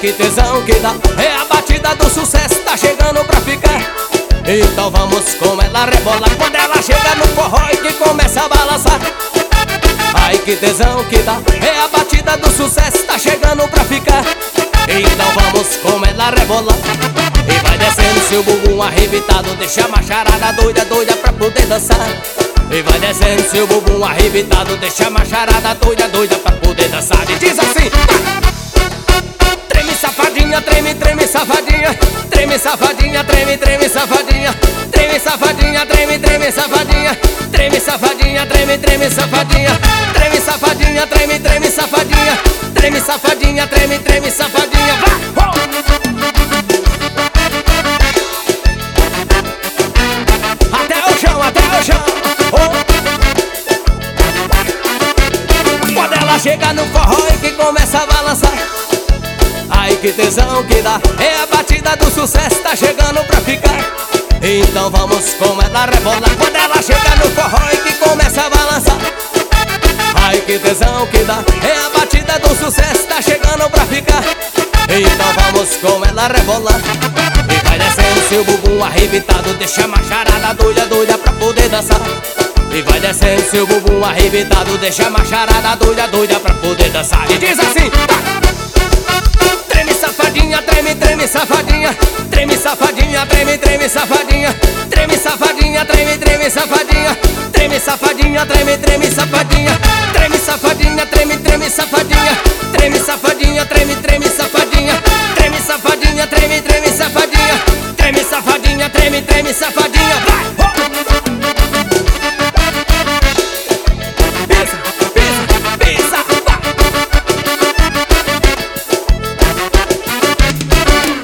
que tesão que dá, é a batida do sucesso, tá chegando pra ficar. Então vamos com ela rebolar, quando ela chega no forró e que começa a balançar. Ai que tesão que dá, é a batida do sucesso, tá chegando pra ficar. Então vamos com ela rebolar, e vai descendo seu bumbum arrebitado, deixa a macharada doida, doida pra poder dançar. E vai descendo seu bumbum arrebitado, deixa a macharada doida, doida pra poder dançar. E diz assim: treme safadinha, treme, treme safadinha, treme safadinha, treme, treme safadinha, treme safadinha, treme, treme safadinha, treme safadinha, treme, treme safadinha, treme safadinha, treme, treme safadinha, treme safadinha, treme, treme safadinha. Vai! Até o chão, até o chão. Quando ela chega no forró e que começa a balançar, ai que tesão que dá, é a batida do sucesso, tá chegando pra ficar. Então vamos com ela rebolar, quando ela chega no forró e que começa a balançar. Ai que tesão que dá, é a batida do sucesso, tá chegando pra ficar. Então vamos com ela rebolar, e vai descendo seu bumbum arrebitado, deixa a macharada doida, doida pra poder dançar. E vai descendo seu bumbum arrebitado, deixa a macharada doida, doida pra poder dançar. E diz assim: treme safadinha, treme, treme safadinha, treme safadinha, treme, treme safadinha, treme safadinha, treme, treme safadinha, treme safadinha, treme, treme safadinha, treme safadinha, treme, treme safadinha, treme safadinha, treme, treme safadinha, treme safadinha, treme, treme safadinha, treme safadinha, treme, treme safadinha.